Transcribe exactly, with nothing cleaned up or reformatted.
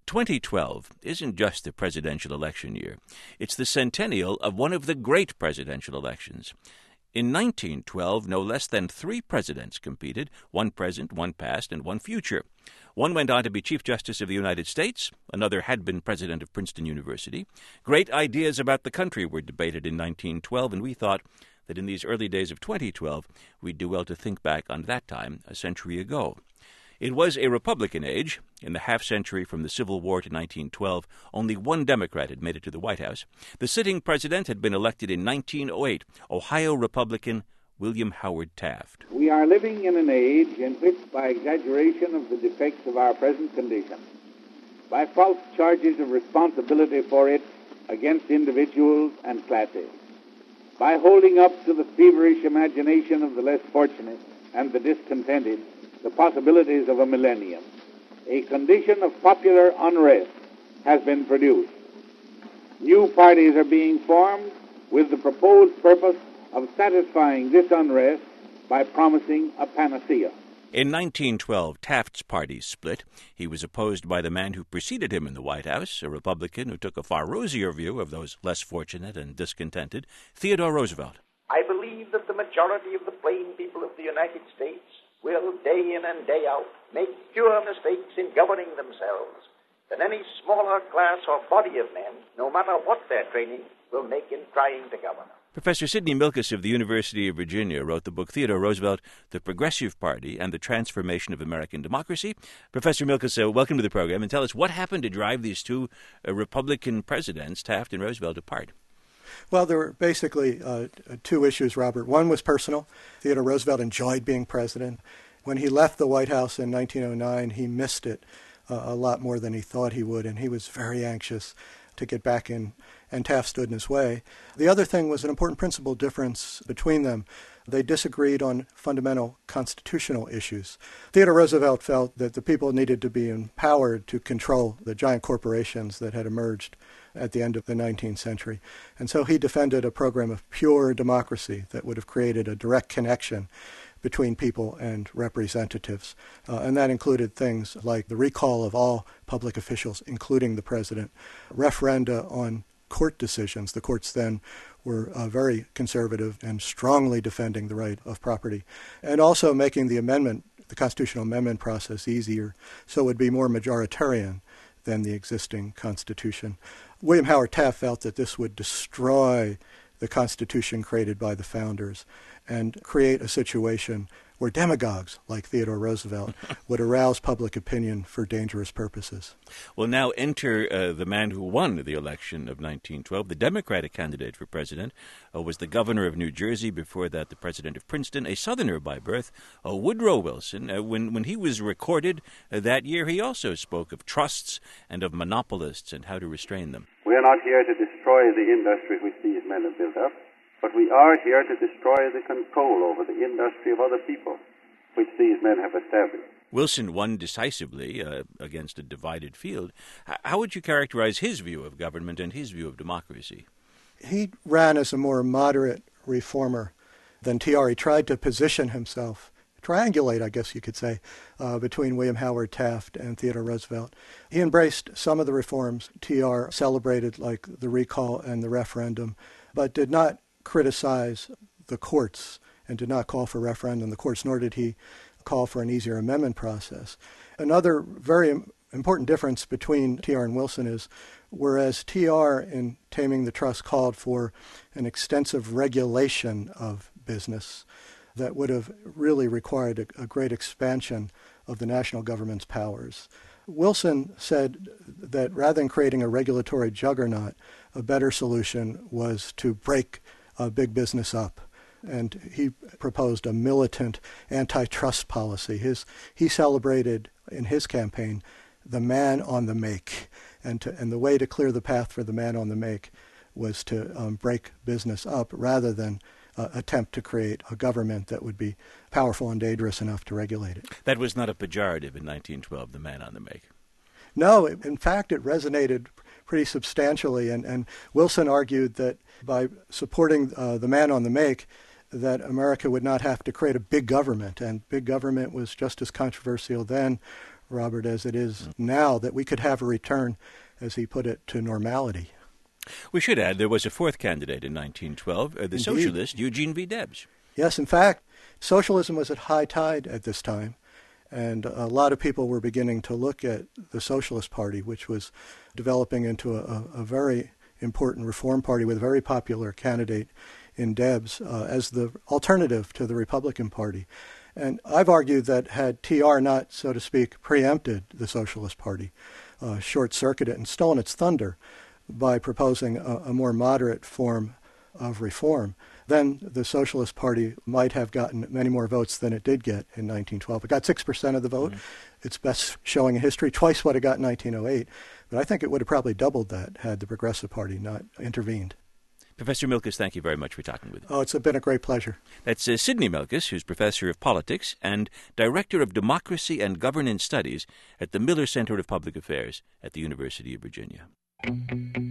twenty twelve isn't just the presidential election year. It's the centennial of one of the great presidential elections. In nineteen twelve, no less than three presidents competed, one present, one past, and one future. One went on to be Chief Justice of the United States. Another had been president of Princeton University. Great ideas about the country were debated in nineteen twelve, and we thought that in these early days of twenty twelve, we'd do well to think back on that time a century ago. It was a Republican age. In the half-century from the Civil War to nineteen twelve, only one Democrat had made it to the White House. The sitting president had been elected in nineteen oh eight, Ohio Republican William Howard Taft. We are living in an age in which, by exaggeration of the defects of our present condition, by false charges of responsibility for it against individuals and classes, by holding up to the feverish imagination of the less fortunate and the discontented the possibilities of a millennium, a condition of popular unrest has been produced. New parties are being formed with the proposed purpose of satisfying this unrest by promising a panacea. In nineteen twelve, Taft's party split. He was opposed by the man who preceded him in the White House, a Republican who took a far rosier view of those less fortunate and discontented, Theodore Roosevelt. I believe that the majority of the plain people of the United States will, day in and day out, make fewer mistakes in governing themselves than any smaller class or body of men, no matter what their training, will make in trying to govern. Professor Sidney Milkis of the University of Virginia wrote the book Theodore Roosevelt, The Progressive Party and the Transformation of American Democracy. Professor Milkis, uh, welcome to the program, and tell us what happened to drive these two uh, Republican presidents, Taft and Roosevelt, apart. Well, there were basically uh, two issues, Robert. One was personal. Theodore Roosevelt enjoyed being president. When he left the White House in nineteen oh nine, he missed it uh, a lot more than he thought he would, and he was very anxious to get back in, and Taft stood in his way. The other thing was an important principal difference between them. They disagreed on fundamental constitutional issues. Theodore Roosevelt felt that the people needed to be empowered to control the giant corporations that had emerged at the end of the nineteenth century. And so he defended a program of pure democracy that would have created a direct connection between people and representatives. Uh, and that included things like the recall of all public officials, including the president, referenda on court decisions. The courts then were uh, very conservative and strongly defending the right of property, and also making the amendment, the constitutional amendment process easier so it would be more majoritarian than the existing Constitution. William Howard Taft felt that this would destroy the Constitution created by the founders and create a situation where demagogues like Theodore Roosevelt would arouse public opinion for dangerous purposes. Well, now enter uh, the man who won the election of nineteen twelve. The Democratic candidate for president uh, was the governor of New Jersey, before that the president of Princeton, a Southerner by birth, uh, Woodrow Wilson. Uh, when, when he was recorded uh, that year, he also spoke of trusts and of monopolists and how to restrain them. We are not here to destroy the industry which these men have built up, but we are here to destroy the control over the industry of other people, which these men have established. Wilson won decisively uh, against a divided field. H- how would you characterize his view of government and his view of democracy? He ran as a more moderate reformer than T R. He tried to position himself, triangulate, I guess you could say, uh, between William Howard Taft and Theodore Roosevelt. He embraced some of the reforms T R celebrated, like the recall and the referendum, but did not criticize the courts and did not call for referendum the courts, nor did he call for an easier amendment process. Another very important difference between T R and Wilson is, whereas T R in Taming the Trust called for an extensive regulation of business that would have really required a, a great expansion of the national government's powers, Wilson said that rather than creating a regulatory juggernaut, a better solution was to break uh, big business up. And he proposed a militant antitrust policy. His, he celebrated in his campaign the man on the make. And, to, and the way to clear the path for the man on the make was to um, break business up rather than uh, attempt to create a government that would be powerful and dangerous enough to regulate it. That was not a pejorative in nineteen twelve, the man on the make. No, it, in fact, it resonated pretty substantially. And, and Wilson argued that by supporting uh, the man on the make, that America would not have to create a big government. And big government was just as controversial then, Robert, as it is now, that we could have a return, as he put it, to normality. We should add there was a fourth candidate in nineteen twelve, uh, the Indeed. socialist Eugene V. Debs. Yes, in fact, socialism was at high tide at this time, and a lot of people were beginning to look at the Socialist Party, which was developing into a, a very important reform party with a very popular candidate in Debs, uh, as the alternative to the Republican Party. And I've argued that had T R not, so to speak, preempted the Socialist Party, uh, short-circuited and stolen its thunder by proposing a, a more moderate form of reform, then the Socialist Party might have gotten many more votes than it did get in nineteen twelve. It got six percent of the vote. Mm-hmm. Its best showing in history, twice what it got in nineteen oh eight. But I think it would have probably doubled that had the Progressive Party not intervened. Professor Milkes, thank you very much for talking with me. Oh, it's been a great pleasure. That's uh, Sidney Milkes, who's Professor of Politics and Director of Democracy and Governance Studies at the Miller Center of Public Affairs at the University of Virginia.